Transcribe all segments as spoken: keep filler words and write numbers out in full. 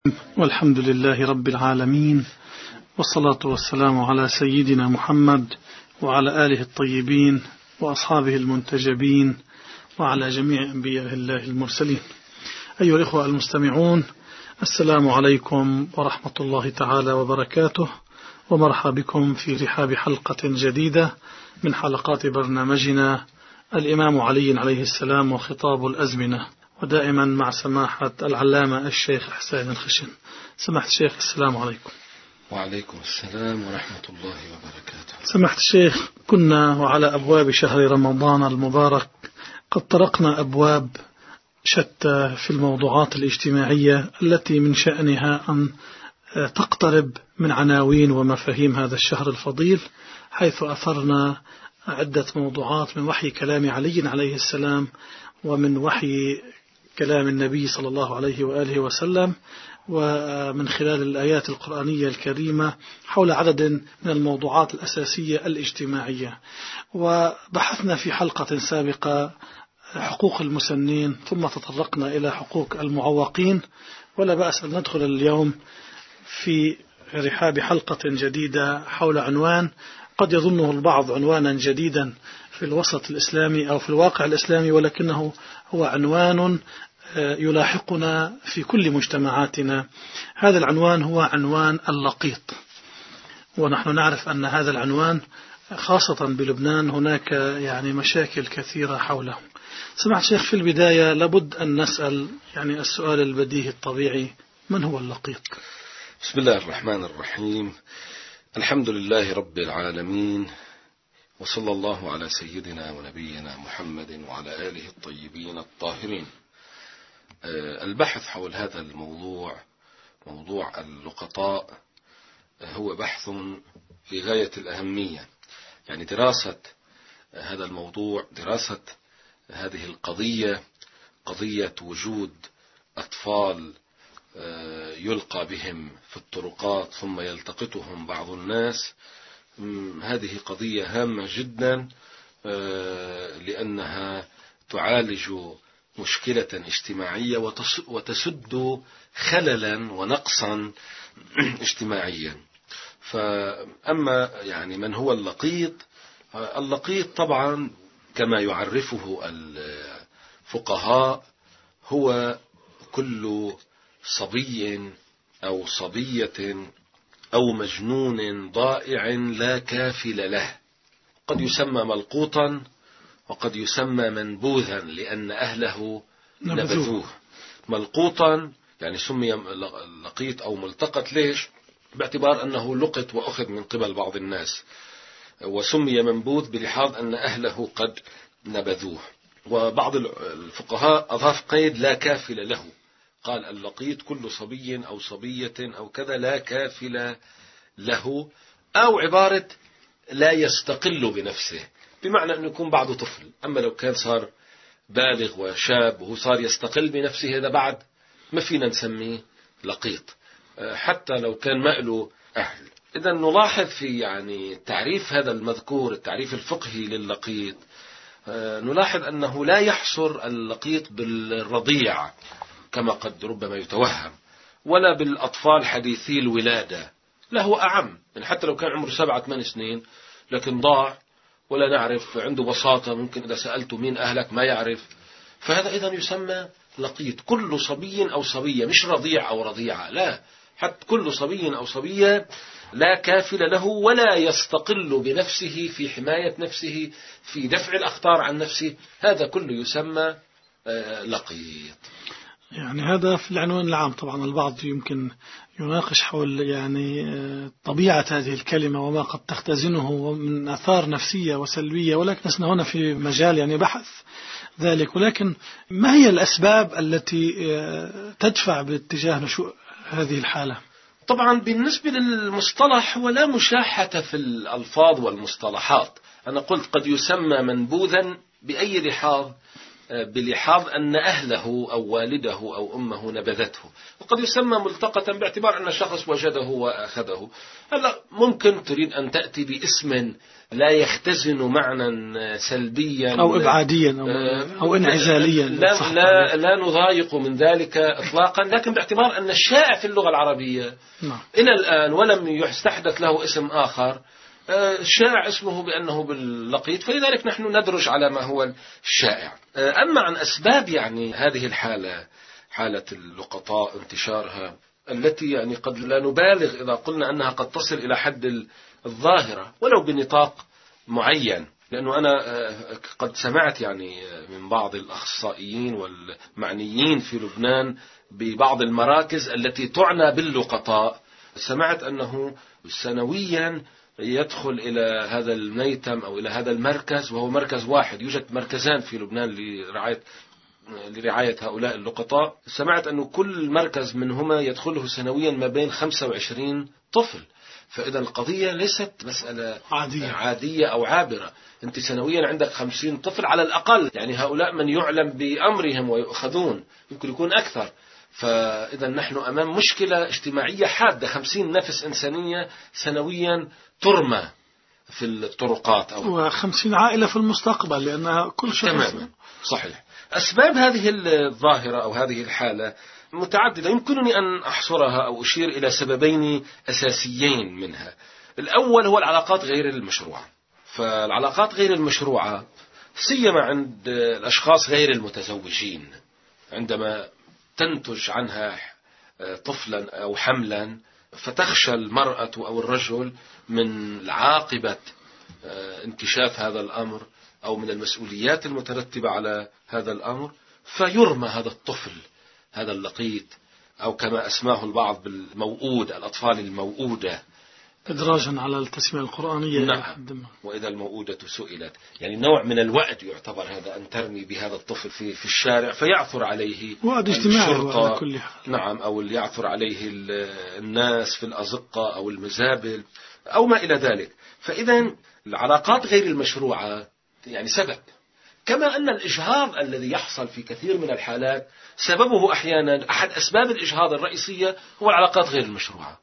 والحمد لله رب العالمين، والصلاة والسلام على سيدنا محمد وعلى آله الطيبين وأصحابه المنتجبين وعلى جميع أنبياء الله المرسلين. أيها الإخوة المستمعون، السلام عليكم ورحمة الله تعالى وبركاته، ومرحبا بكم في رحاب حلقة جديدة من حلقات برنامجنا الإمام علي عليه السلام وخطاب الأزمنة، ودائما مع سماحة العلامة الشيخ حسين الخشن. سماحة الشيخ، السلام عليكم. وعليكم السلام ورحمة الله وبركاته. سماحة الشيخ، كنا وعلى أبواب شهر رمضان المبارك قد طرقنا أبواب شتى في الموضوعات الاجتماعية التي من شأنها أن تقترب من عناوين ومفاهيم هذا الشهر الفضيل، حيث أثرنا عدة موضوعات من وحي كلام علي عليه السلام ومن وحي كلام النبي صلى الله عليه وآله وسلم، ومن خلال الآيات القرآنية الكريمة حول عدد من الموضوعات الأساسية الاجتماعية. وبحثنا في حلقة سابقة حقوق المسنين، ثم تطرقنا إلى حقوق المعوقين، ولا بأس أن ندخل اليوم في رحاب حلقة جديدة حول عنوان قد يظنه البعض عنوانا جديدا في الوسط الإسلامي أو في الواقع الإسلامي، ولكنه هو عنوان يلاحقنا في كل مجتمعاتنا. هذا العنوان هو عنوان اللقيط، ونحن نعرف أن هذا العنوان خاصة بلبنان هناك يعني مشاكل كثيرة حوله. سمعت شيخ، في البداية لابد أن نسأل يعني السؤال البديهي الطبيعي: من هو اللقيط؟ بسم الله الرحمن الرحيم. الحمد لله رب العالمين، وصلى الله على سيدنا ونبينا محمد وعلى آله الطيبين الطاهرين. البحث حول هذا الموضوع، موضوع اللقطاء، هو بحث في غاية الأهمية. يعني دراسة هذا الموضوع، دراسة هذه القضية، قضية وجود أطفال يلقى بهم في الطرقات ثم يلتقطهم بعض الناس، هذه قضية هامة جدا، لأنها تعالج مشكلة اجتماعية وتسد خللا ونقصا اجتماعيا. فأما يعني من هو اللقيط؟ اللقيط طبعا كما يعرفه الفقهاء هو كل صبي أو صبية أو مجنون ضائع لا كافل له. قد يسمى ملقوطا وقد يسمى منبوذا لأن أهله نبذوه. ملقوطا يعني سمي لقيط أو ملتقط، ليش؟ باعتبار أنه لقط وأخذ من قبل بعض الناس، وسمي منبوذ بلحاظ أن أهله قد نبذوه. وبعض الفقهاء أضاف قيد لا كافل له، قال اللقيط كل صبي أو صبية أو كذا لا كافل له، أو عبارة لا يستقل بنفسه، بمعنى أنه يكون بعده طفل. أما لو كان صار بالغ وشاب وهو صار يستقل بنفسه، هذا بعد ما فينا نسميه لقيط، حتى لو كان ما له أهل. إذا نلاحظ في يعني تعريف هذا المذكور، التعريف الفقهي للقيط، نلاحظ أنه لا يحصر اللقيط بالرضيع كما قد ربما يتوهم، ولا بالأطفال حديثي الولادة، لا هو أعم. يعني حتى لو كان عمره سبعة ثمان سنين لكن ضاع ولا نعرف، عنده بساطة، ممكن إذا سألته مين أهلك ما يعرف، فهذا إذن يسمى لقيط. كل صبي أو صبية، مش رضيع أو رضيعة، لا، حتى كل صبي أو صبية لا كافل له ولا يستقل بنفسه في حماية نفسه، في دفع الأخطار عن نفسه، هذا كله يسمى لقيط. يعني هذا في العنوان العام. طبعا البعض يمكن يناقش حول يعني طبيعة هذه الكلمة وما قد تختزنه من آثار نفسية وسلبية، ولكن نحن هنا في مجال يعني بحث ذلك. ولكن ما هي الأسباب التي تدفع باتجاه نشوء هذه الحالة؟ طبعا بالنسبة للمصطلح ولا مشاحة في الألفاظ والمصطلحات. أنا قلت قد يسمى منبوذا بأي لحاظ بلحاظ أن أهله أو والده أو أمه نبذته، وقد يسمى ملتقطا باعتبار أن الشخص وجده وأخذه. هلا ممكن تريد أن تأتي باسم لا يختزن معنى سلبيا أو إبعاديا أو, أو انعزاليا، لا, لا, لا نضايق من ذلك إطلاقا، لكن باعتبار أن الشائع في اللغة العربية نعم. إلى الآن ولم يستحدث له اسم آخر، الشائع اسمه بأنه باللقيط، فلذلك نحن ندرج على ما هو الشائع. أما عن أسباب يعني هذه الحالة، حالة اللقطاء انتشارها التي يعني قد لا نبالغ إذا قلنا أنها قد تصل إلى حد الظاهرة ولو بنطاق معين، لأنه أنا قد سمعت يعني من بعض الأخصائيين والمعنيين في لبنان ببعض المراكز التي تعنى باللقطاء، سمعت أنه سنويا يدخل إلى هذا الميتم أو إلى هذا المركز، وهو مركز واحد، يوجد مركزان في لبنان لرعاية لرعاية هؤلاء اللقطاء. سمعت أنه كل مركز منهما يدخله سنويا ما بين خمسة وعشرين طفل، فإذا القضية ليست مسألة عادية, عادية أو عابرة. أنت سنويا عندك خمسين طفل على الأقل، يعني هؤلاء من يعلم بأمرهم ويؤخذون، يمكن يكون أكثر. فإذا نحن أمام مشكلة اجتماعية حادة، خمسين نفس إنسانية سنويا ترمى في الطرقات أو وخمسين عائلة في المستقبل، لأنها كل شخص تماما صحيح. أسباب هذه الظاهرة أو هذه الحالة متعددة، يمكنني أن أحصرها أو أشير إلى سببين أساسيين منها. الأول هو العلاقات غير المشروعة. فالعلاقات غير المشروعة سيما عند الأشخاص غير المتزوجين، عندما تنتج عنها طفلا أو حملا، فتخشى المرأة أو الرجل من عاقبة انكشاف هذا الأمر أو من المسؤوليات المترتبة على هذا الأمر، فيرمى هذا الطفل، هذا اللقيط، أو كما أسماه البعض بالموؤود، الأطفال الموؤودة، إدراجا على التسمية القرآنية. نعم. وإذا الموؤودة سئلت، يعني نوع من الوعد يعتبر هذا، أن ترمي بهذا الطفل في في الشارع فيعثر عليه وعد اجتماعي على كل حال. نعم، أو يعثر عليه الناس في الأزقة أو المزابل أو ما إلى ذلك. فإذا العلاقات غير المشروعة يعني سبب، كما أن الإجهاض الذي يحصل في كثير من الحالات سببه أحيانا، أحد أسباب الإجهاض الرئيسية هو العلاقات غير المشروعة.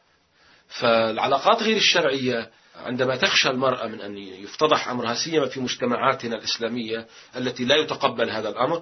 فالعلاقات غير الشرعية عندما تخشى المرأة من أن يفتضح أمرها، سيما في مجتمعاتنا الإسلامية التي لا يتقبل هذا الأمر،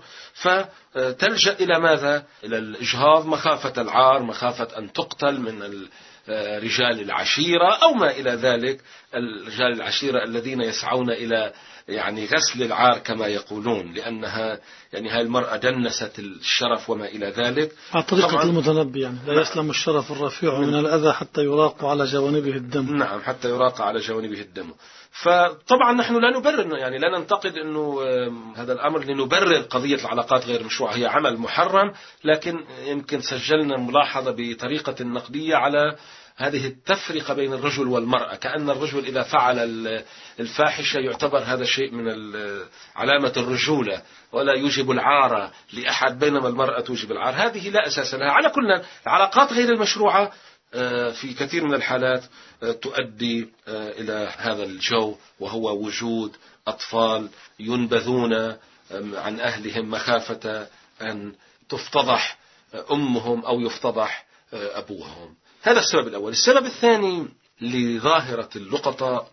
فتلجأ إلى ماذا؟ إلى الإجهاض، مخافة العار، مخافة أن تقتل من رجال العشيرة أو ما إلى ذلك، رجال العشيرة الذين يسعون إلى يعني غسل العار كما يقولون، لأنها يعني هاي المرأة دنست الشرف وما إلى ذلك. على طريقة المتنبي، يعني لا يسلم الشرف الرفيع من الأذى حتى يراق على جوانبه الدم. نعم، حتى يراق على جوانبه الدم. فطبعا نحن لا نبرر، يعني لا ننتقد أنه هذا الأمر لنبرر قضية العلاقات غير المشروعة، هي عمل محرم، لكن يمكن سجلنا ملاحظة بطريقة نقدية على هذه التفرقة بين الرجل والمرأة، كأن الرجل إذا فعل الفاحشة يعتبر هذا شيء من علامة الرجولة ولا يوجب العار لأحد، بينما المرأة توجب العار. هذه لا أساس لها. على كل، العلاقات غير المشروعة في كثير من الحالات تؤدي إلى هذا الجو، وهو وجود أطفال ينبذون عن أهلهم مخافة أن تفتضح أمهم أو يفتضح أبوهم. هذا السبب الأول. السبب الثاني لظاهرة اللقطاء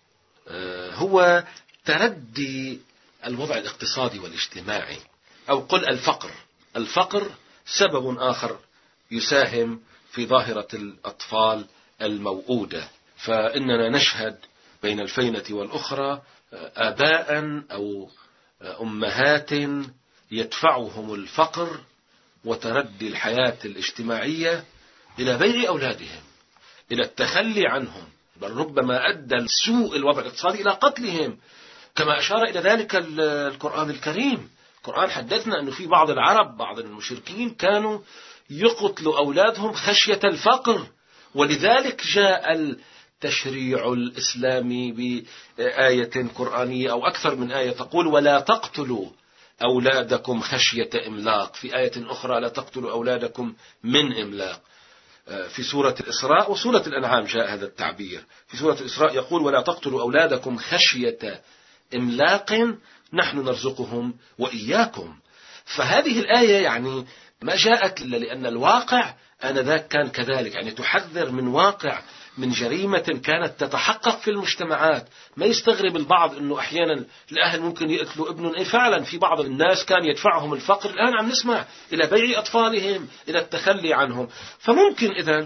هو تردي الوضع الاقتصادي والاجتماعي، أو قل الفقر. الفقر سبب آخر يساهم في ظاهرة الأطفال الموؤودة. فإننا نشهد بين الفينة والأخرى آباء أو أمهات يدفعهم الفقر وتردي الحياة الاجتماعية إلى بيع أولادهم، إلى التخلي عنهم، بل ربما أدى سوء الوضع الاقتصادي إلى قتلهم، كما أشار إلى ذلك القرآن الكريم. القرآن حدثنا أنه في بعض العرب، بعض المشركين، كانوا يقتلوا أولادهم خشية الفقر، ولذلك جاء التشريع الإسلامي بآية قرآنية أو أكثر من آية تقول: ولا تقتلوا أولادكم خشية إملاق. في آية أخرى: لا تقتلوا أولادكم من إملاق. في سورة الإسراء وسورة الأنعام جاء هذا التعبير. في سورة الإسراء يقول: ولا تقتلوا أولادكم خشية إملاق نحن نرزقهم وإياكم. فهذه الآية يعني ما جاءت إلا لأن الواقع آنذاك كان كذلك، يعني تحذر من واقع، من جريمة كانت تتحقق في المجتمعات. ما يستغرب البعض أنه أحيانا الأهل ممكن يقتلوا ابنهم. إيه فعلا في بعض الناس كان يدفعهم الفقر، الآن عم نسمع إلى بيع أطفالهم، إلى التخلي عنهم. فممكن إذا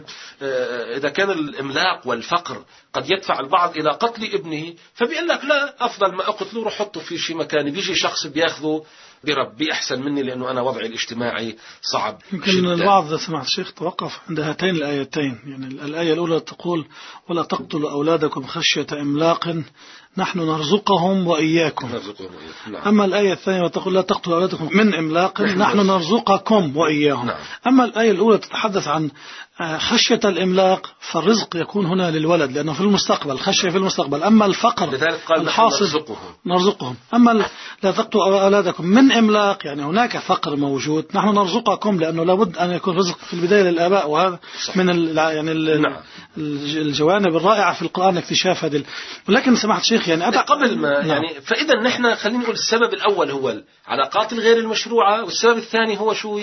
إذا كان الإملاق والفقر قد يدفع البعض إلى قتل ابنه، فبيقول لك لا، أفضل ما أقتله روح حطه في شيء مكان، بيجي شخص بياخذه بربي أحسن مني لأنه أنا وضعي الاجتماعي صعب. يمكن البعض سمعت الشيخ توقف عند هاتين الآيتين. يعني الآية الأولى تقول ولا تقتلوا أولادكم خشية إملاق نحن نرزقهم وإياكم. نعم. أما الآية الثانية تقول لا تقتلوا أولادكم من إملاق نحن, نحن نرزقكم وإياهم. نعم. أما الآية الأولى تتحدث عن خشية الإملاق، فالرزق يكون هنا للولد لأنه في المستقبل، خشية في المستقبل. أما الفقر الحاصل نرزقهم. نرزقهم. أما لا تقتلوا أولادكم من إملاق يعني هناك فقر موجود، نحن نرزقكم لأنه لابد أن يكون رزق في البداية للآباء، وهذا صح. من ال يعني ال نعم. الجوانب الرائعة في القرآن اكتشاف هذه. ولكن سمعت شيخ يعني أبقى قبل ما نعم. يعني فإذا نحن خلينا نقول السبب الأول هو العلاقات الغير المشروعة، والسبب الثاني هو شو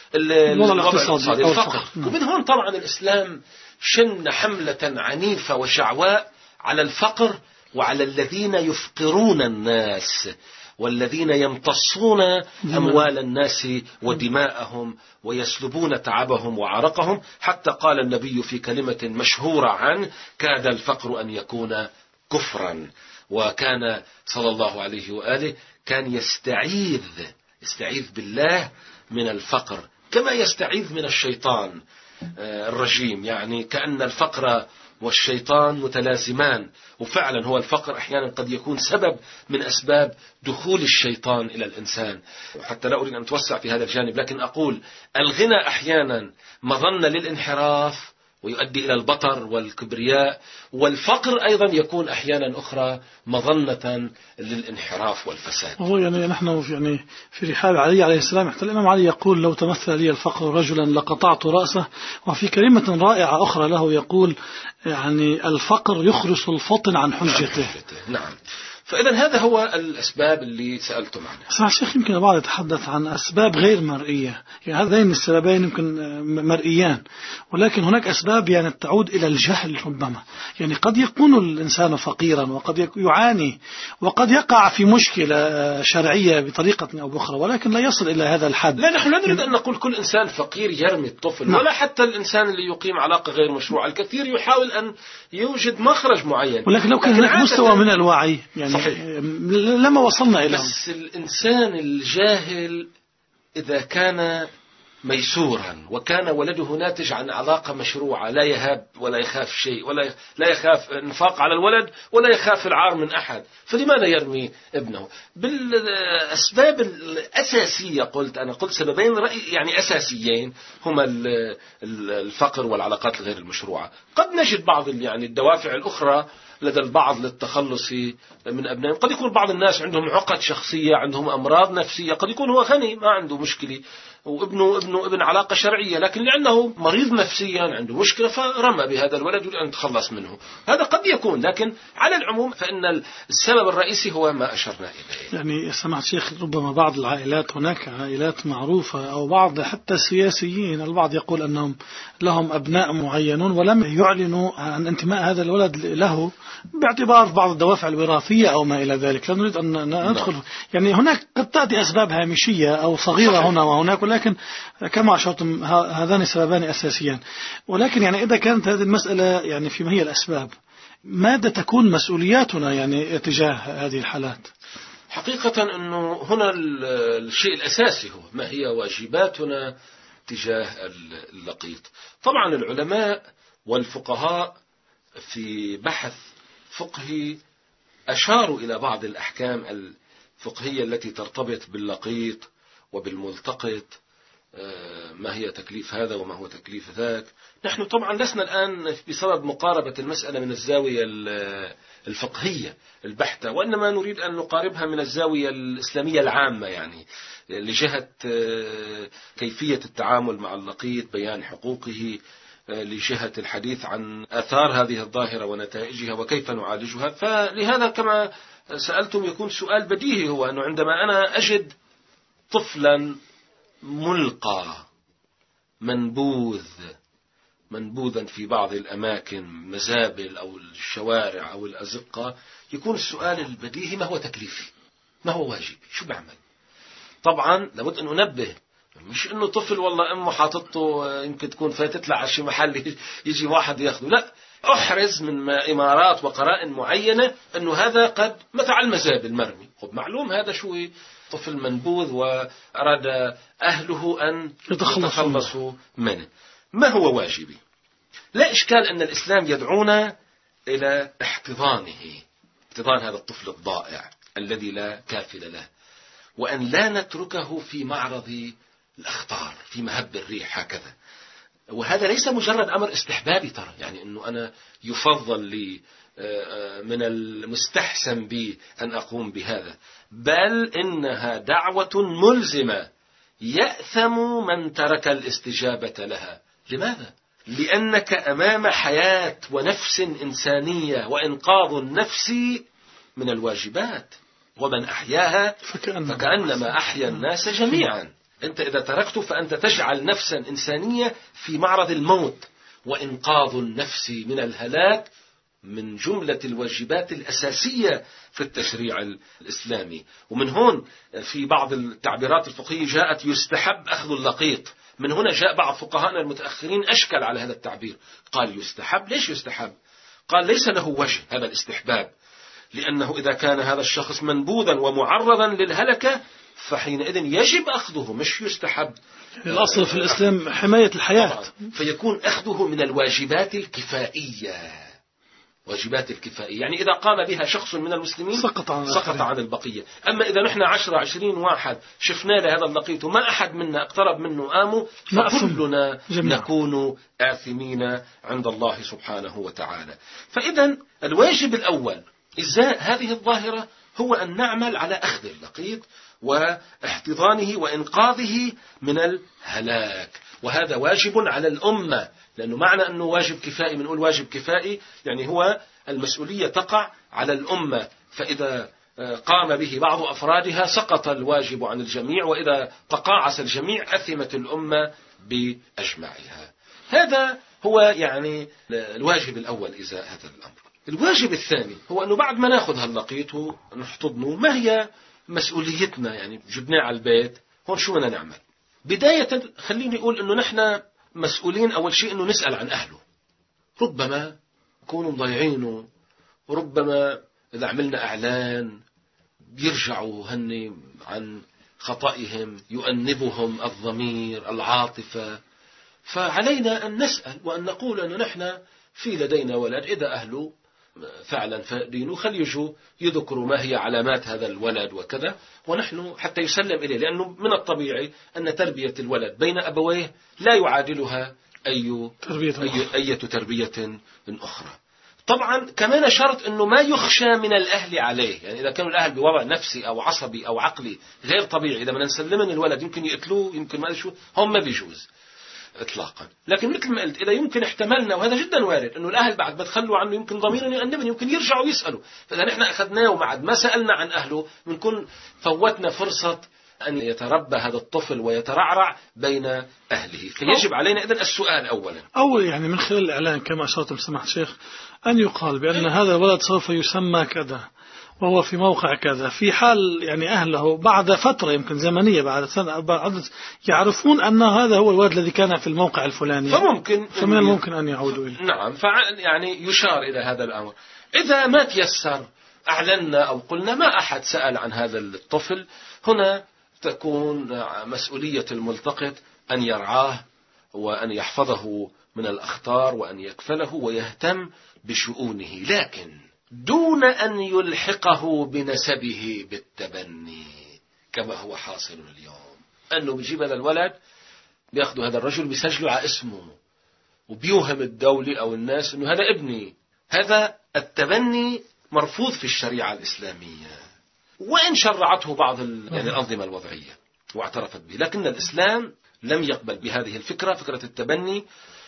الوضع الاقتصادي الفقر. ومن هون طبعا الإسلام شن حملة عنيفة وشعواء على الفقر وعلى الذين يفقرون الناس والذين يمتصون أموال الناس ودماءهم ويسلبون تعبهم وعرقهم، حتى قال النبي في كلمة مشهورة عنه كاد الفقر أن يكون كفرا. وكان صلى الله عليه وآله كان يستعيذ يستعيذ بالله من الفقر كما يستعيذ من الشيطان الرجيم، يعني كأن الفقر والشيطان متلازمان. وفعلا هو الفقر أحيانا قد يكون سبب من أسباب دخول الشيطان إلى الإنسان. حتى لا أريد أن أتوسع في هذا الجانب، لكن أقول الغنى أحيانا مظنة للانحراف ويؤدي إلى البطر والكبرياء، والفقر أيضا يكون أحيانا أخرى مظنة للانحراف والفساد. هو يعني نحن يعني في رحاب علي عليه السلام حتى الإمام علي يقول لو تمثل لي الفقر رجلا لقطعت رأسه. وفي كلمة رائعة أخرى له يقول يعني الفقر يخرس الفطن عن حجته. نعم. فإذا هذا هو الأسباب اللي سألتم عنها. صح الشيخ، يمكن البعض يتحدث عن أسباب غير مرئية، يعني هذين السببين يمكن مرئيان، ولكن هناك أسباب يعني تعود إلى الجهل ربما. يعني قد يكون الإنسان فقيرا وقد يعاني وقد يقع في مشكلة شرعية بطريقة أو بأخرى، ولكن لا يصل إلى هذا الحد. لا، نحن لا نريد أن نقول كل إنسان فقير يرمي الطفل. نعم. ولا حتى الإنسان اللي يقيم علاقة غير مشروعة، الكثير يحاول أن يوجد مخرج معين، ولكن لو كان هناك مستوى من الوعي يعني صحيح. لما وصلنا إلى بس الإنسان الجاهل إذا كان ميسورا وكان ولده ناتج عن علاقة مشروعة لا يهاب ولا يخاف شيء، ولا لا يخاف انفاق على الولد ولا يخاف العار من أحد، فلماذا يرمي ابنه؟ بالأسباب الأساسية قلت أنا قلت سببين رأي يعني أساسيين هما الفقر والعلاقات الغير المشروعة. قد نجد بعض يعني الدوافع الأخرى لدى البعض للتخلص من أبنائهم. قد يكون بعض الناس عندهم عقد شخصية، عندهم أمراض نفسية، قد يكون هو غني ما عنده مشكلة وابنه ابنه ابن علاقة شرعية، لكن لأنه مريض نفسيا عنده مشكلة فرمى بهذا الولد يريد أن يتخلص منه. هذا قد يكون، لكن على العموم فإن السبب الرئيسي هو ما أشرنا إليه. يعني سمعت شيخ ربما بعض العائلات هناك عائلات معروفة أو بعض حتى السياسيين البعض يقول أنهم لهم أبناء معينون ولم يعلنوا عن انتماء هذا الولد له باعتبار بعض الدوافع الوراثية أو ما إلى ذلك. لا نريد أن ندخل يعني هناك قد تأتي أسباب هامشية أو صغيرة صحيح. هنا وهناك، ولكن كما أشرتم هذان سببان أساسيان. ولكن يعني إذا كانت هذه المسألة يعني فيما هي الأسباب، ماذا تكون مسؤولياتنا يعني تجاه هذه الحالات؟ حقيقة أنه هنا الشيء الأساسي هو ما هي واجباتنا تجاه اللقيط. طبعا العلماء والفقهاء في بحث فقهي أشاروا إلى بعض الأحكام الفقهية التي ترتبط باللقيط وبالملتقط، ما هي تكليف هذا وما هو تكليف ذاك. نحن طبعا لسنا الآن بصدد مقاربة المسألة من الزاوية الفقهية البحتة، وإنما نريد أن نقاربها من الزاوية الإسلامية العامة، يعني لجهة كيفية التعامل مع اللقيط، بيان حقوقه، لجهة الحديث عن آثار هذه الظاهرة ونتائجها وكيف نعالجها. فلهذا كما سألتم يكون سؤال بديهي، هو أنه عندما أنا أجد طفلا ملقى منبوذ منبوذا في بعض الأماكن، مزابل أو الشوارع أو الأزقة، يكون السؤال البديهي: ما هو تكليفي؟ ما هو واجبي؟ شو بعمل؟ طبعا لابد أن أنبه، مش أنه طفل والله أمه حاطته يمكن تكون فاتت له على شي محل يجي واحد ياخذه، لا، أحرز من إمارات وقرائن معينة أنه هذا قد متع المزابل مرمي. خب معلوم هذا شو طفل منبوذ وأراد أهله أن يتخلصوا منه. ما هو واجبي؟ لا إشكال أن الإسلام يدعونا إلى احتضانه، احتضان هذا الطفل الضائع الذي لا كافل له، وأن لا نتركه في معرض الأخطار في مهب الريح هكذا. وهذا ليس مجرد أمر استحبابي، ترى يعني أنه أنا يفضل لي من المستحسن بي أن أقوم بهذا، بل إنها دعوة ملزمة يأثم من ترك الاستجابة لها. لماذا؟ لأنك أمام حياة ونفس إنسانية، وإنقاذ النفس من الواجبات، ومن أحياها فكأنما أحيا الناس جميعا. أنت إذا تركت فأنت تجعل نفسا إنسانية في معرض الموت، وإنقاذ النفس من الهلاك من جملة الواجبات الأساسية في التشريع الإسلامي. ومن هون في بعض التعبيرات الفقهية جاءت يستحب أخذ اللقيط. من هنا جاء بعض فقهاءنا المتأخرين أشكل على هذا التعبير، قال يستحب. ليش يستحب؟ قال ليس له وجه هذا الاستحباب، لأنه إذا كان هذا الشخص منبوذا ومعرضا للهلكة فحينئذ يجب أخذه، مش يستحب. الأصل في الإسلام حماية الحياة، فيكون أخذه من الواجبات الكفائية. واجبات الكفائية يعني إذا قام بها شخص من المسلمين سقط عن, سقط عن البقية. أما إذا نحن عشرة عشرين واحد شفنا لهذا اللقيط وما أحد منا اقترب منه آمه، فكلنا نكون آثمين عند الله سبحانه وتعالى. فإذا الواجب الأول إزاء هذه الظاهرة هو أن نعمل على أخذ اللقيط واحتضانه وإنقاذه من الهلاك، وهذا واجب على الأمة. لأنه معنى أنه واجب كفائي، بنقول واجب كفائي يعني هو المسؤولية تقع على الأمة، فإذا قام به بعض أفرادها سقط الواجب عن الجميع، وإذا تقاعس الجميع أثمت الأمة بأجمعها. هذا هو يعني الواجب الأول إزاء هذا الأمر. الواجب الثاني هو أنه بعد ما نأخذ هاللقيط ونحتضنه، ما هي مسؤوليتنا؟ يعني جبناه على البيت، هون شو بدنا نعمل؟ بداية خليني أقول أنه نحن مسؤولين أول شيء أنه نسأل عن أهله. ربما يكونوا مضيعينه، وربما إذا عملنا إعلان بيرجعوا هني عن خطئهم، يؤنبهم الضمير العاطفة. فعلينا أن نسأل وأن نقول أنه نحن في لدينا ولد، إذا أهله فعلا فدينه خلي يجوا يذكروا ما هي علامات هذا الولد وكذا، ونحن حتى يسلم إليه، لأنه من الطبيعي أن تربية الولد بين أبويه لا يعادلها أي تربية, أي, أي تربية أخرى. طبعا كمان شرط أنه ما يخشى من الأهل عليه، يعني إذا كانوا الأهل بوضع نفسي أو عصبي أو عقلي غير طبيعي، إذا ما نسلمن الولد يمكن يقتلوه، يمكن ما شو، هم ما بيجوز إطلاقا. لكن مثل ما قلت إذا يمكن احتملنا، وهذا جدا وارد، أنه الأهل بعد ما تخلوا عنه يمكن ضميرا يؤنبن، يمكن يرجعوا يسألوا، فإذا نحن أخذناه وبعد ما سألنا عن أهله بنكون فوتنا فرصة أن يتربى هذا الطفل ويترعرع بين أهله. فيجب علينا إذن السؤال أولا، أول يعني من خلال الإعلان كما أشرتم سماحة الشيخ، أن يقال بأن هذا الولد سوف يسمى كذا وهو في موقع كذا، في حال يعني أهله بعد فترة يمكن زمنية بعد سنة بعد يعرفون أن هذا هو الولد الذي كان في الموقع الفلاني، فممكن فمن الممكن أن يعودوا إليه. نعم، يعني يشار إلى هذا الأمر. إذا ما تيسر أعلنا أو قلنا ما أحد سأل عن هذا الطفل، هنا تكون مسؤولية الملتقط أن يرعاه وأن يحفظه من الأخطار وأن يكفله ويهتم بشؤونه، لكن دون أن يلحقه بنسبه بالتبني كما هو حاصل اليوم. أنه بيجيب هذا الولد بيأخذوا هذا الرجل بيسجلوا على اسمه وبيوهم الدولة أو الناس أنه هذا ابني. هذا التبني مرفوض في الشريعة الإسلامية، وإن شرعته بعض يعني الأنظمة الوضعية واعترفت به، لكن الإسلام لم يقبل بهذه الفكرة، فكرة التبني،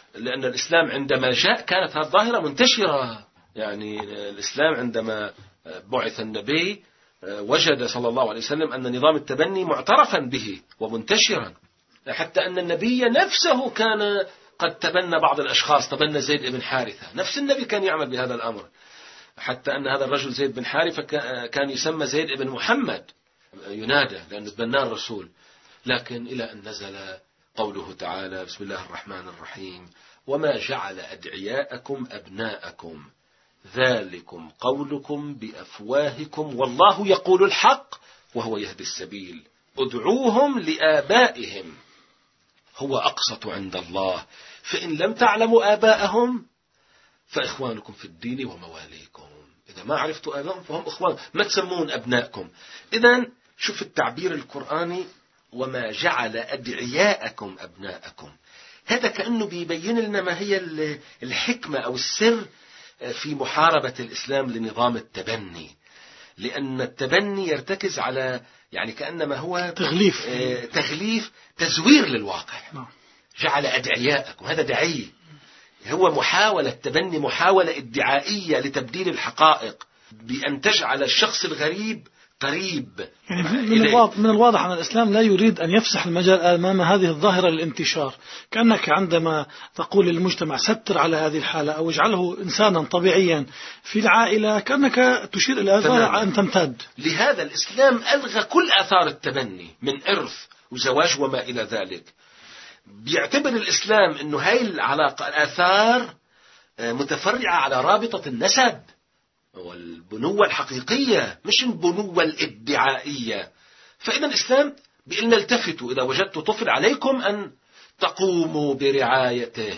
لأن الإسلام عندما جاء كانت هذه الظاهرة منتشرة. يعني الإسلام عندما بعث النبي وجد صلى الله عليه وسلم أن نظام التبني معترفا به ومنتشرا، حتى أن النبي نفسه كان قد تبنى بعض الأشخاص. تبنى زيد بن حارثة، نفس النبي كان يعمل بهذا الأمر، حتى أن هذا الرجل زيد بن حارثة كان يسمى زيد بن محمد ينادى لأنه تبناه الرسول. لكن إلى أن نزل قوله تعالى: بسم الله الرحمن الرحيم: وما جعل أدعياءكم أبناءكم ذلكم قولكم بأفواهكم والله يقول الحق وهو يهدي السبيل ادعوهم لآبائهم هو أقسط عند الله فإن لم تعلموا آباءهم فإخوانكم في الدين ومواليكم. إذا ما عرفتوا آباءهم فهم إخوان، ما تسمون أبنائكم. إذن شوف التعبير القرآني: وما جعل أدعياءكم أبناءكم. هذا كأنه بيبين لنا ما هي الحكمة أو السر في محاربة الإسلام لنظام التبني، لأن التبني يرتكز على يعني كأنما هو تغليف تغليف تزوير للواقع. جعل أدعياءكم، هذا دعي، هو محاولة تبني، محاولة ادعائية لتبديل الحقائق بأن تجعل الشخص الغريب قريب. يعني من الواضح, من الواضح أن الإسلام لا يريد أن يفسح المجال أمام هذه الظاهرة للانتشار، كأنك عندما تقول للمجتمع ستر على هذه الحالة أو اجعله إنسانا طبيعيا في العائلة، كأنك تشير إلى آثار أن تمتد. لهذا الإسلام ألغى كل آثار التبني من إرث وزواج وما إلى ذلك. بيعتبر الإسلام أنه هاي العلاقة الآثار متفرعة على رابطة النسب والبنوة الحقيقية، مش البنوة الادعائية. فإذا الإسلام بأن التفتوا إذا وجدتوا طفل عليكم أن تقوموا برعايته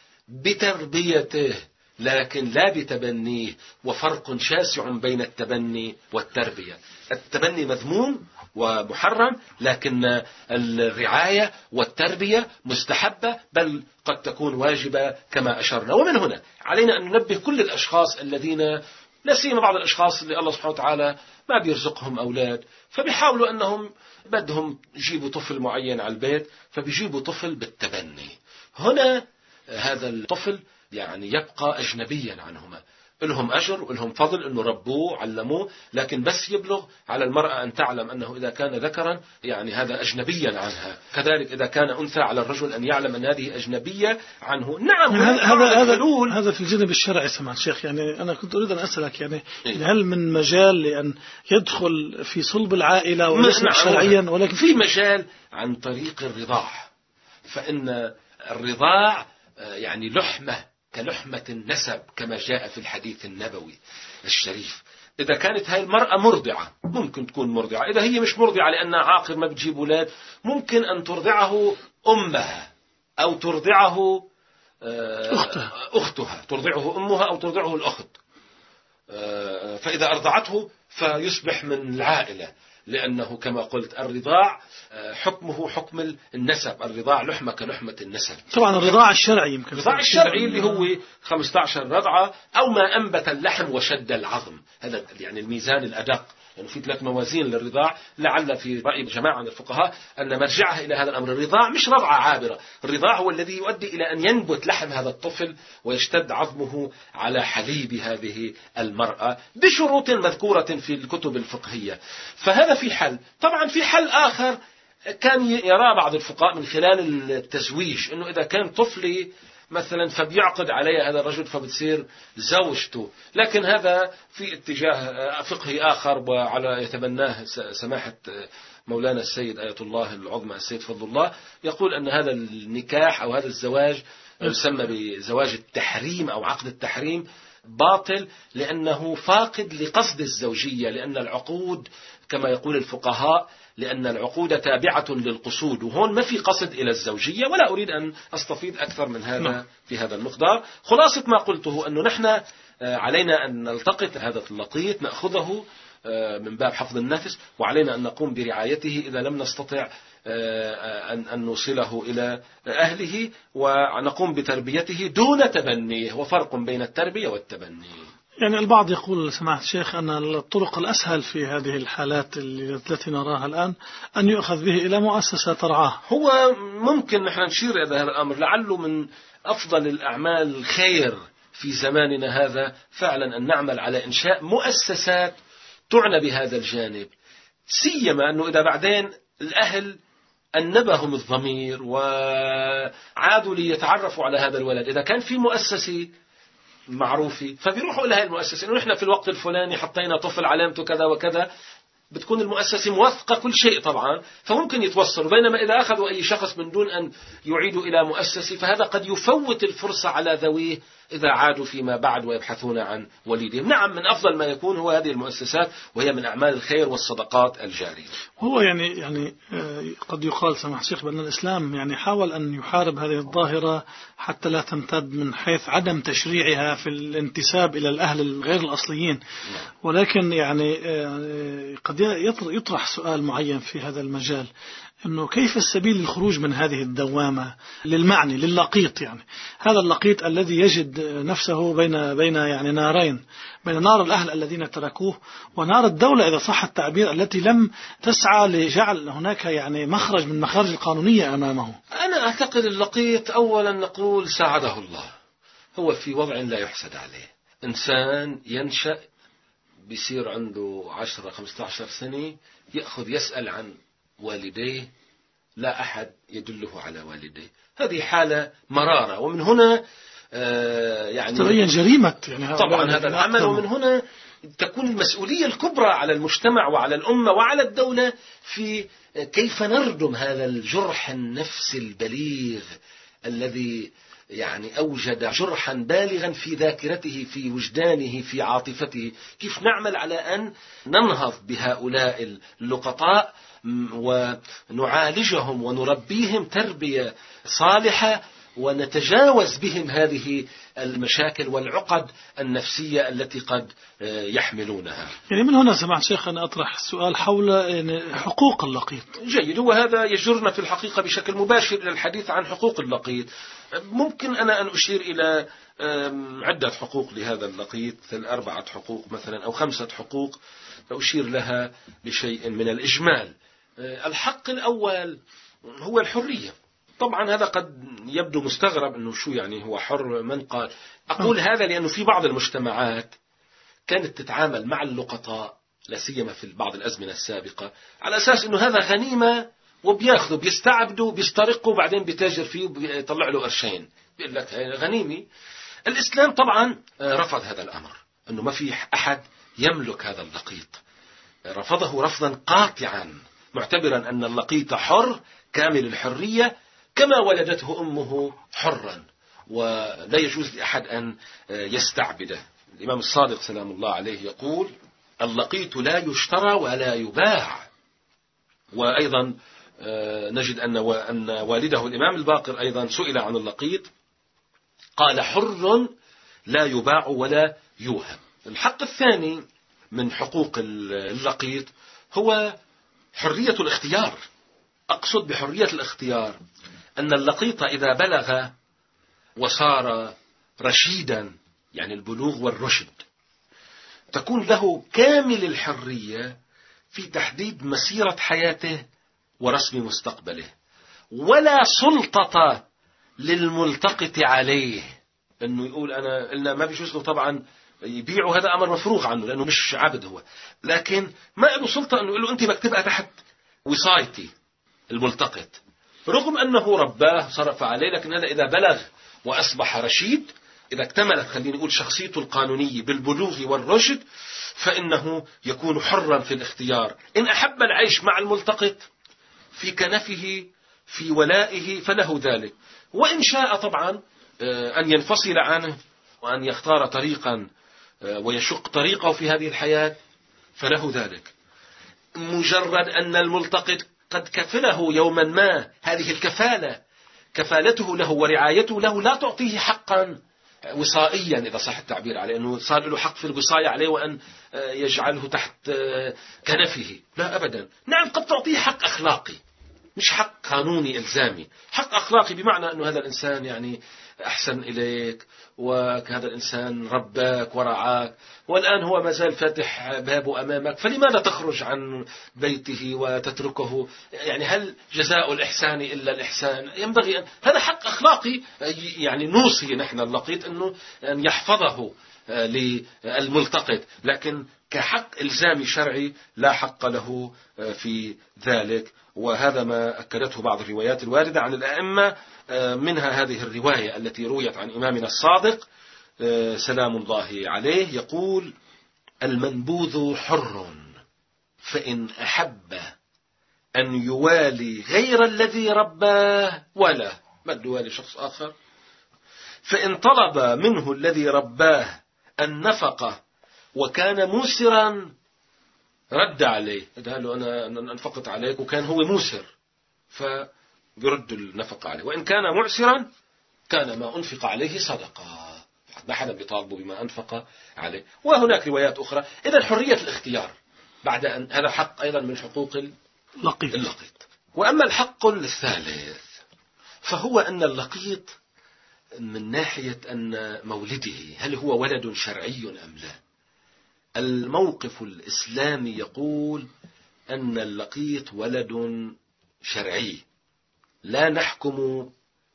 بتربيته، لكن لا بتبنيه. وفرق شاسع بين التبني والتربية. التبني مذموم ومحرم، لكن الرعاية والتربية مستحبة، بل قد تكون واجبة كما أشرنا. ومن هنا علينا أن ننبه كل الأشخاص الذين، لا سيما بعض الأشخاص اللي الله سبحانه وتعالى ما بيرزقهم أولاد، فبيحاولوا أنهم بدهم يجيبوا طفل معين على البيت، فبيجيبوا طفل بالتبني. هنا هذا الطفل يعني يبقى أجنبيا عنهما، لهم أجر ولهم فضل أنه ربوه علموه، لكن بس يبلغ على المرأة أن تعلم أنه إذا كان ذكرا يعني هذا أجنبيا عنها، كذلك إذا كان أنثى على الرجل أن يعلم أن هذه أجنبية عنه. نعم، هذا هذا هذا في الجانب الشرعي. سمعت شيخ، يعني أنا كنت أريد أن أسألك يعني إيه؟ هل من مجال لأن يدخل في صلب العائلة ويصبح شرعيا، ولكن في مجال عن طريق الرضاع، فإن الرضاع يعني لحمة كلحمة النسب كما جاء في الحديث النبوي الشريف. إذا كانت هاي المرأة مرضعة ممكن تكون مرضعة، إذا هي مش مرضعة لأنها عاقر ما بتجيب أولاد ممكن أن ترضعه أمها أو ترضعه أختها, أختها ترضعه أمها أو ترضعه الأخت. فإذا أرضعته فيصبح من العائلة، لأنه كما قلت الرضاع حكمه حكم النسب، الرضاع لحمة كلحمة النسب. طبعا الرضاع الشرعي يمكن الرضاع الشرعي اللي هو خمسة عشر رضعة أو ما أنبت اللحم وشد العظم، هذا يعني الميزان الأدق. يعني في ثلاث موازين للرضاع، لعل في رأي جماعة من الفقهاء أن مرجعها إلى هذا الأمر. الرضاع مش رضعة عابرة، الرضاع هو الذي يؤدي إلى أن ينبت لحم هذا الطفل ويشتد عظمه على حليب هذه المرأة بشروط مذكورة في الكتب الفقهية. فهذا في حل. طبعا في حل آخر كان يرى بعض الفقهاء من خلال التزويج، أنه إذا كان طفلي مثلا فبيعقد عليها هذا الرجل فبتصير زوجته، لكن هذا في اتجاه فقهي آخر وعلى يتبناه سماحة مولانا السيد آية الله العظمى السيد فضل الله، يقول أن هذا النكاح أو هذا الزواج يسمى بزواج التحريم أو عقد التحريم باطل، لأنه فاقد لقصد الزوجية، لأن العقود كما يقول الفقهاء لأن العقود تابعة للقصود، وهون ما في قصد إلى الزوجية. ولا أريد أن أستفيض أكثر من هذا في هذا المقدار. خلاصة ما قلته أنه نحن علينا أن نلتقط هذا اللقيط نأخذه من باب حفظ النفس، وعلينا أن نقوم برعايته إذا لم نستطع أن نوصله إلى أهله، ونقوم بتربيته دون تبنيه. وفرق بين التربية والتبني. يعني البعض يقول سماحة الشيخ أن الطرق الأسهل في هذه الحالات التي نراها الآن أن يؤخذ به إلى مؤسسة ترعاه. هو ممكن نحن نشير إلى هذا الأمر، لعله من أفضل الأعمال الخير في زماننا هذا فعلا أن نعمل على إنشاء مؤسسات تعنى بهذا الجانب، سيما أنه إذا بعدين الأهل أنبهم الضمير وعادوا ليتعرفوا على هذا الولد، إذا كان في مؤسسة معروفة فبيروحوا إلى هذه المؤسسة إنه نحن في الوقت الفلاني حطينا طفل علامته كذا وكذا، بتكون المؤسسة موثقة كل شيء طبعا، فممكن يتوصلوا. بينما إذا أخذوا أي شخص من دون أن يعيدوا إلى مؤسسة فهذا قد يفوت الفرصة على ذويه إذا عادوا فيما بعد ويبحثون عن وليدهم. نعم، من أفضل ما يكون هو هذه المؤسسات، وهي من أعمال الخير والصدقات الجارية. هو يعني يعني قد يقال سماحة الشيخ بأن الإسلام يعني حاول أن يحارب هذه الظاهرة حتى لا تمتد من حيث عدم تشريعها في الانتساب إلى الأهل الغير الأصليين، ولكن يعني قد يطرح سؤال معين في هذا المجال، أنه كيف السبيل للخروج من هذه الدوامة للمعني لللقيط، يعني هذا اللقيط الذي يجد نفسه بين بين يعني نارين، بين نار الأهل الذين تركوه ونار الدولة إذا صح التعبير التي لم تسعى لجعل هناك يعني مخرج من مخارج القانونية أمامه. أنا أعتقد اللقيط أولا نقول ساعده الله، هو في وضع لا يحسد عليه. إنسان ينشأ بيصير عنده عشرة خمسة عشر سنة يأخذ يسأل عن والديه، لا أحد يدله على والديه، هذه حالة مرارة، ومن هنا آه يعني تبين جريمة يعني طبعا هذا العمل، ومن هنا تكون المسؤولية الكبرى على المجتمع وعلى الأمة وعلى الدولة في كيف نردم هذا الجرح النفسي البليغ الذي يعني أوجد جرحا بالغا في ذاكرته في وجدانه في عاطفته، كيف نعمل على أن ننهض بهؤلاء اللقطاء ونعالجهم ونربيهم تربية صالحة ونتجاوز بهم هذه المشاكل والعقد النفسية التي قد يحملونها. يعني من هنا سمعت شيخ أنا أطرح السؤال حول حقوق اللقيط. جيد، وهذا يجرنا في الحقيقة بشكل مباشر إلى الحديث عن حقوق اللقيط. ممكن أنا أن أشير إلى عدة حقوق لهذا اللقيط، أربعة حقوق مثلا أو خمسة حقوق، أشير لها بشيء من الإجمال. الحق الأول هو الحرية. طبعا هذا قد يبدو مستغرب أنه شو يعني هو حر، من قال؟ أقول هذا لأنه في بعض المجتمعات كانت تتعامل مع اللقطاء لا سيما في بعض الأزمنة السابقة على أساس أنه هذا غنيمة وبياخذوا بيستعبدوا بيسترقوا وبعدين بيتاجر فيه وبيطلع له قرشين، بيقول لك غنيمة. الإسلام طبعا رفض هذا الأمر، أنه ما في أحد يملك هذا اللقيط، رفضه رفضا قاطعا معتبرا أن اللقيط حر كامل الحرية كما ولدته أمه حرا، ولا يجوز لأحد أن يستعبده. الإمام الصادق سلام الله عليه يقول اللقيط لا يشترى ولا يباع. وأيضا نجد أن والده الإمام الباقر أيضا سئل عن اللقيط قال حر لا يباع ولا يوهب. الحق الثاني من حقوق اللقيط هو حرية الاختيار. أقصد بحرية الاختيار أن اللقيط إذا بلغ وصار رشيدا، يعني البلوغ والرشد، تكون له كامل الحرية في تحديد مسيرة حياته ورسم مستقبله، ولا سلطة للملتقط عليه أنه يقول أنا قلنا ما بيجوز له طبعا يبيعه، هذا أمر مفروغ عنه لأنه مش عبد هو، لكن ما له سلطة أنه يقول له أنت بدك تبقى تحت وصايتي الملتقط، رغم أنه رباه صرف عليه. لكن هذا إذا بلغ وأصبح رشيد، إذا اكتملت خلينا نقول شخصيته القانونية بالبلوغ والرشد، فإنه يكون حرا في الاختيار. إن أحب العيش مع الملتقط في كنفه في ولائه فله ذلك، وإن شاء طبعا أن ينفصل عنه وأن يختار طريقا ويشق طريقه في هذه الحياة فله ذلك. مجرد أن الملتقط قد كفله يوما ما، هذه الكفالة كفالته له ورعايته له لا تعطيه حقا وصائيا إذا صح التعبير عليه، أنه صار له حق في الوصاية عليه وأن يجعله تحت كنفه، لا أبدا. نعم قد تعطيه حق أخلاقي، مش حق قانوني إلزامي، حق أخلاقي بمعنى أنه هذا الإنسان يعني أحسن إليك وهذا الإنسان رباك ورعاك، والآن هو ما زال فاتح بابه أمامك، فلماذا تخرج عن بيته وتتركه؟ يعني هل جزاء الإحسان إلا الإحسان؟ ينبغي أن هذا حق أخلاقي، يعني نوصي نحن اللقيط أنه أن يحفظه للملتقط، لكن كحق إلزامي شرعي لا حق له في ذلك. وهذا ما أكدته بعض الروايات الواردة عن الأئمة، منها هذه الرواية التي رويت عن إمامنا الصادق سلام الله عليه يقول: المنبوذ حر، فإن أحب أن يوالي غير الذي رباه ولا بل يوالي شخص آخر، فإن طلب منه الذي رباه النفقة وكان موسرا رد عليه، قال له أنا أنفقت عليك، وكان هو موسر فيرد النفقة عليه، وإن كان معسرا كان ما أنفق عليه صدقة، ما حدا بيطالبه بما أنفق عليه. وهناك روايات أخرى. إذا حرية الاختيار بعد أن هذا حق أيضا من حقوق اللقيط. اللقيط. وأما الحق الثالث فهو أن اللقيط من ناحية أن مولده هل هو ولد شرعي أم لا؟ الموقف الإسلامي يقول أن اللقيط ولد شرعي، لا نحكم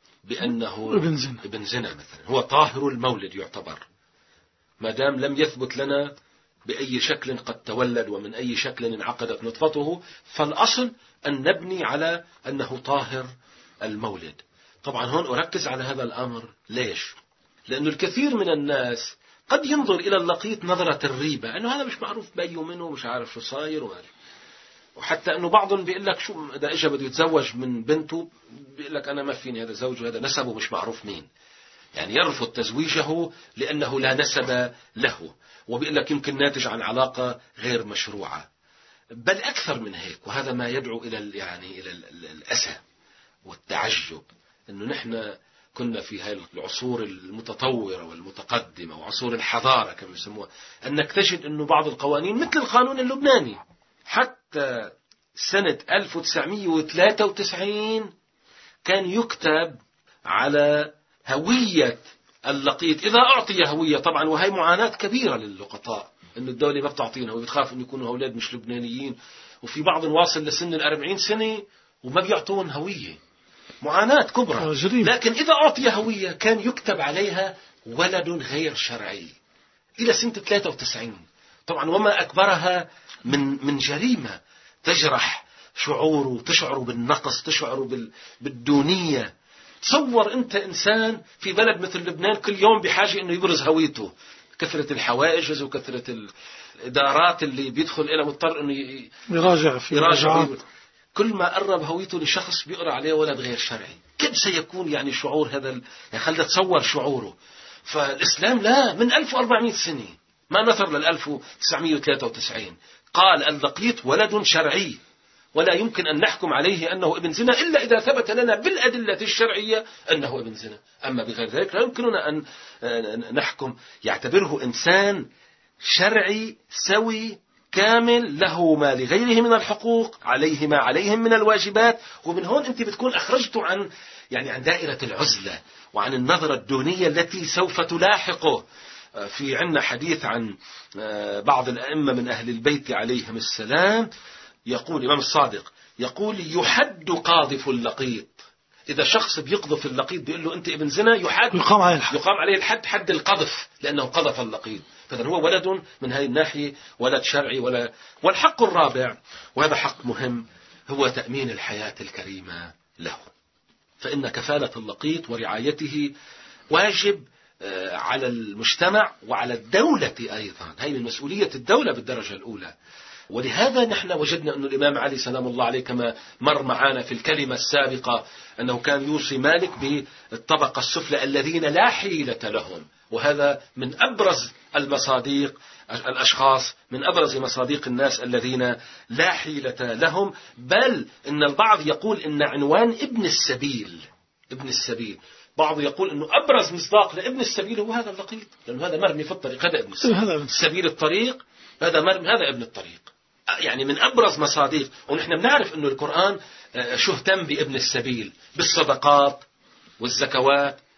بأنه ابن زنا. ابن زنا مثلا، هو طاهر المولد يعتبر، ما دام لم يثبت لنا بأي شكل قد تولد ومن أي شكل انعقدت نطفته، فالأصل أن نبني على أنه طاهر المولد. طبعا هون أركز على هذا الأمر. ليش؟ لأن الكثير من الناس قد ينظر إلى اللقيط نظرة الريبة، أنه هذا مش معروف بأيه منه، مش عارف شو صاير وهذا. وحتى أنه بعضهم بيقول لك شو إذا إجا بده يتزوج من بنته بيقول لك أنا ما فيني، هذا زوجه هذا نسبه مش معروف مين، يعني يرفض تزويجه لأنه لا نسب له، وبيقول لك يمكن ناتج عن علاقة غير مشروعة، بل أكثر من هيك. وهذا ما يدعو إلى يعني إلى الأسى والتعجب، أنه نحن كنا في هذه العصور المتطورة والمتقدمة وعصور الحضارة كما يسموها، أنك تجد أنه بعض القوانين مثل القانون اللبناني حتى سنة ألف وتسعمئة وثلاثة وتسعين كان يكتب على هوية اللقيط إذا أعطي هوية. طبعا وهي معاناة كبيرة للقطاء، أن الدولة ما بتعطينا وبتخاف أن يكونوا أولاد مش لبنانيين، وفي بعض واصل لسن الأربعين سنة وما بيعطون هوية، معاناة كبرى. لكن إذا أعطي هوية كان يكتب عليها ولد غير شرعي إلى سنة ثلاثة وتسعين. طبعا وما أكبرها من من جريمة تجرح شعوره، تشعر بالنقص، تشعر بالدونية. تصور أنت إنسان في بلد مثل لبنان كل يوم بحاجة أنه يبرز هويته، كثرة الحوائج وكثرة الإدارات اللي بيدخل إلى مضطر أنه يراجع في يراجع. كل ما قرب هويته لشخص بيقرأ عليه ولد غير شرعي، كيف سيكون يعني شعور هذا ال... يعني خلنا تصور شعوره. فالإسلام لا، من ألف وأربعمئة سنة ما نثر لل ألف وتسعمئة وثلاثة وتسعين، قال اللقيط ولد شرعي ولا يمكن أن نحكم عليه أنه ابن زنا إلا إذا ثبت لنا بالأدلة الشرعية أنه ابن زنا، أما بغير ذلك لا يمكننا أن نحكم. يعتبره إنسان شرعي سوي كامل، له ما لغيره من الحقوق، عليه ما عليهم من الواجبات. ومن هون أنت بتكون أخرجته عن يعني عن دائرة العزلة وعن النظرة الدونية التي سوف تلاحقه. في عنا حديث عن بعض الأئمة من أهل البيت عليهم السلام، يقول الإمام الصادق يقول يحد قاذف اللقيط. إذا شخص بيقذف اللقيط بيقول له أنت ابن زنا، يحد يقام عليه الحد, يقام عليه الحد حد القذف لأنه قذف اللقيط. فإذا هو ولد من هذه الناحية ولد شرعي. ولا والحق الرابع وهذا حق مهم هو تأمين الحياة الكريمة له، فإن كفالة اللقيط ورعايته واجب على المجتمع وعلى الدولة أيضا، هي من مسؤولية الدولة بالدرجة الأولى. ولهذا نحن وجدنا أن الإمام علي سلام الله عليه كما مر معنا في الكلمة السابقة أنه كان يوصي مالك بالطبقة السفلى الذين لا حيلة لهم، وهذا من أبرز المصاديق الأشخاص، من أبرز مصاديق الناس الذين لا حيلة لهم. بل إن البعض يقول إن عنوان ابن السبيل ابن السبيل بعض يقول أنه أبرز مصداق لابن السبيل هو هذا اللقيط، لأنه هذا مرمي في الطريق، هذا ابن السبيل، سبيل الطريق، هذا مرمي، هذا ابن الطريق. يعني من أبرز مصاديق. ونحن بنعرف أنه القرآن شو اهتم بابن السبيل بالصدقات والزكوات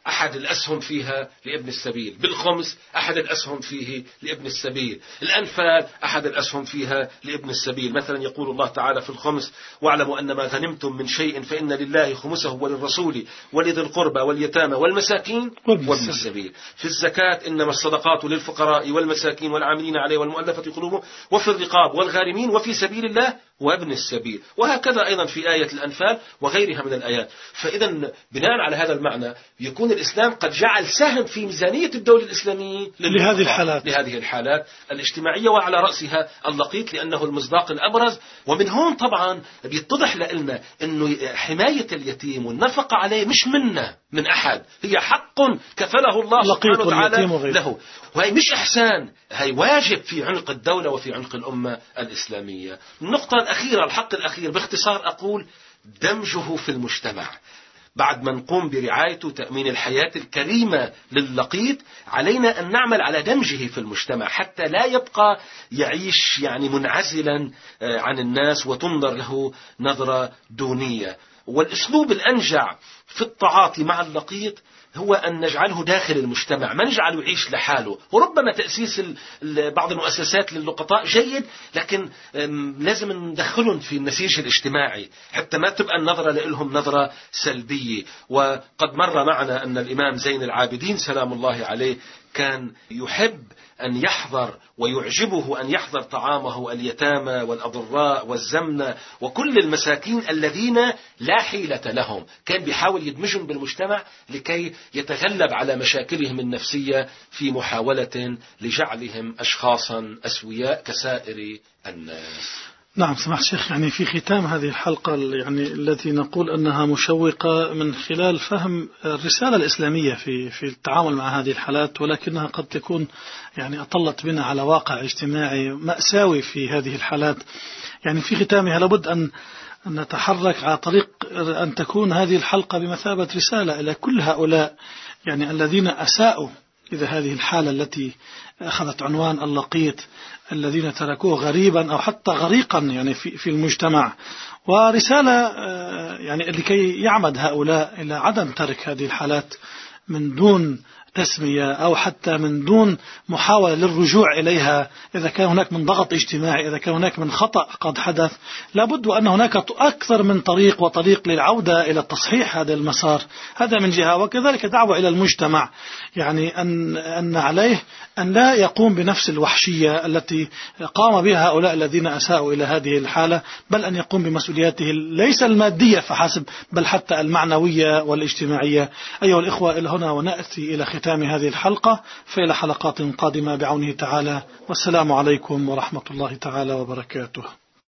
أحد الأسهم فيها لابن السبيل، بالخمس أحد الأسهم فيه لابن السبيل، الأنفال أحد الأسهم فيها لابن السبيل. مثلا يقول الله تعالى في الخمس: واعلموا أن ما غنمتم من شيء فإن لله خمسه وللرسول ولذي القربى واليتامى والمساكين وابن السبيل. في الزكاة: إنما الصدقات للفقراء والمساكين والعاملين عليه والمؤلفة قلوبهم وفي الرقاب والغارمين وفي سبيل الله وابن السبيل. وهكذا أيضا في آية الأنفال وغيرها من الآيات. فإذا بناء على هذا المعنى يكون الإسلام قد جعل سهم في ميزانية الدولة الإسلامية لهذه الحالات لهذه الحالات الاجتماعية، وعلى رأسها اللقيط لأنه المصداق الأبرز. ومن هون طبعا بيتضح لنا أنه حماية اليتيم والنفقة عليه مش منا من أحد، هي حق كفله الله سبحانه وتعالى له، وهي مش إحسان، هي واجب في عنق الدولة وفي عنق الأمة الإسلامية. النقطة الأخيرة، الحق الأخير باختصار أقول: دمجه في المجتمع. بعد ما نقوم برعايته وتأمين الحياة الكريمة للقيط، علينا أن نعمل على دمجه في المجتمع حتى لا يبقى يعيش يعني منعزلا عن الناس وتنظر له نظرة دونية. والأسلوب الأنجع في التعاطي مع اللقيط هو أن نجعله داخل المجتمع، ما نجعله يعيش لحاله. وربما تأسيس بعض المؤسسات للقطاء جيد، لكن لازم ندخلهم في النسيج الاجتماعي حتى ما تبقى النظرة لهم نظرة سلبية. وقد مر معنا أن الإمام زين العابدين سلام الله عليه كان يحب أن يحضر ويعجبه أن يحضر طعامه اليتامى والأضراء والزمنة وكل المساكين الذين لا حيلة لهم، كان بيحاول يدمجهم بالمجتمع لكي يتغلب على مشاكلهم النفسية في محاولة لجعلهم أشخاصا أسوياء كسائر الناس. نعم سماحة الشيخ، يعني في ختام هذه الحلقة يعني التي نقول أنها مشوقة من خلال فهم الرسالة الإسلامية في في التعامل مع هذه الحالات، ولكنها قد تكون يعني أطلت بنا على واقع اجتماعي مأساوي في هذه الحالات. يعني في ختامها لابد أن أن نتحرك على طريق أن تكون هذه الحلقة بمثابة رسالة إلى كل هؤلاء يعني الذين أساءوا إذا هذه الحالة التي أخذت عنوان اللقيط، الذين تركوه غريبا أو حتى غريقا يعني في في المجتمع، ورسالة يعني لكي يعمد هؤلاء إلى عدم ترك هذه الحالات من دون تسمية أو حتى من دون محاولة للرجوع إليها. إذا كان هناك من ضغط اجتماعي، إذا كان هناك من خطأ قد حدث، لابد وأن هناك أكثر من طريق وطريق للعودة إلى تصحيح هذا المسار. هذا من جهة، وكذلك دعوة إلى المجتمع يعني أن أن عليه أن لا يقوم بنفس الوحشية التي قام بها هؤلاء الذين أساءوا إلى هذه الحالة، بل أن يقوم بمسؤولياته ليس المادية فحسب بل حتى المعنوية والاجتماعية. أيها الإخوة، إلى هنا ونأتي إلى ختام هذه الحلقة، فإلى حلقات قادمة بعونه تعالى، والسلام عليكم ورحمة الله تعالى وبركاته.